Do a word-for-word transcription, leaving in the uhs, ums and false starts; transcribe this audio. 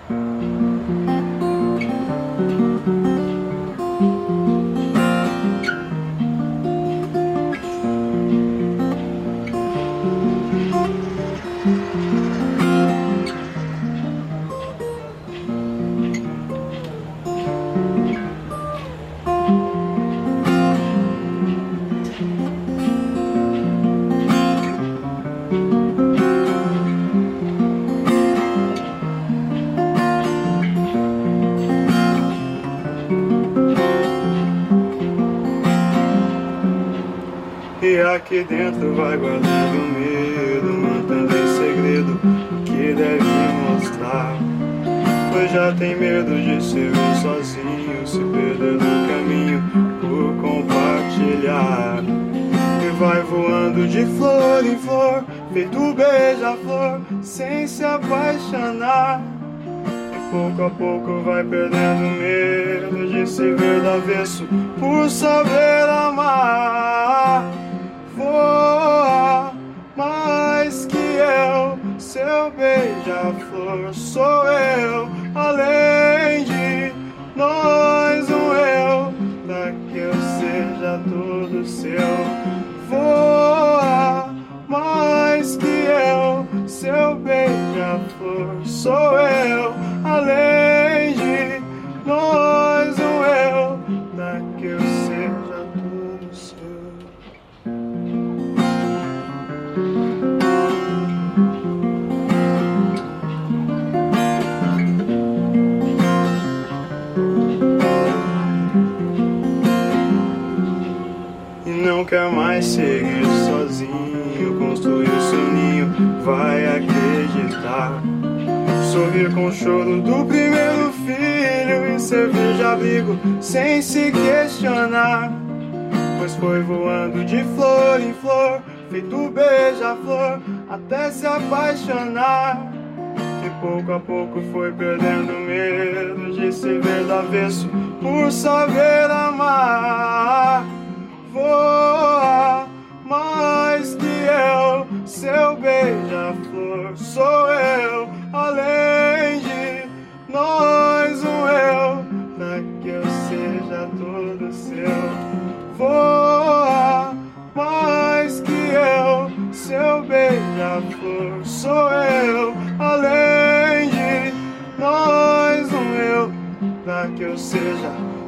E aqui dentro vai guardando medo, mantendo em segredo o que deve mostrar. Pois já tem medo de se ver sozinho, se perder no caminho por compartilhar. E vai voando de flor em flor, feito beija-flor, sem se apaixonar. E pouco a pouco vai perdendo medo de se ver do avesso, por saber amar. Voa mais que eu, seu beija-flor sou eu, além de nós um eu, pra que eu seja todo seu. Voa mais que eu, seu beija-flor sou eu, além de nós um eu, pra que eu seja todo seu. Não quer mais seguir sozinho, construir seu ninho, vai acreditar. Sorrir com o choro do primeiro filho e servir de abrigo sem se questionar. Pois foi voando de flor em flor, feito beija-flor, até se apaixonar. E pouco a pouco foi perdendo medo de se ver do avesso, por saber amar. Voa mais que eu, seu beija-flor sou eu, além de nós um eu, pra que eu seja todo seu. Voa mais que eu, seu beija-flor sou eu, além de nós um eu, pra que eu seja